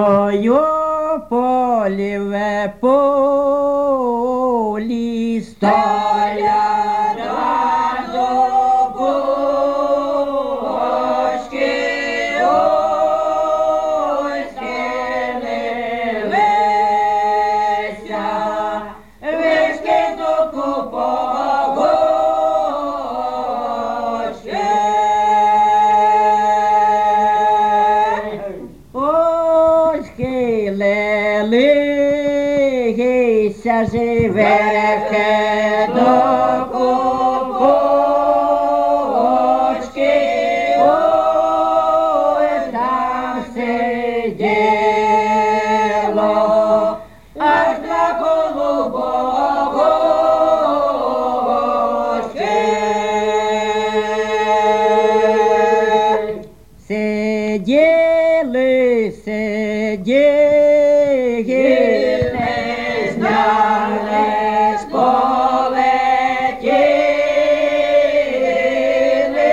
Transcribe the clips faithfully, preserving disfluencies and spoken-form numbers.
Ой, о поліве полі, столяра до бочки, ой, схилилися, вишки до купогочки. Ой, схилилися живеки до купочки, ой, там сиділо аж два голубочки. Сиділи, сиділи, знялись, полетіли,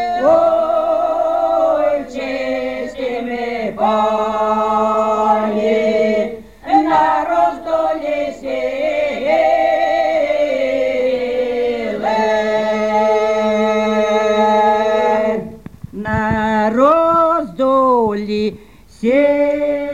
ой, чистими полі, на роздолі сіли. На роздолі сіли.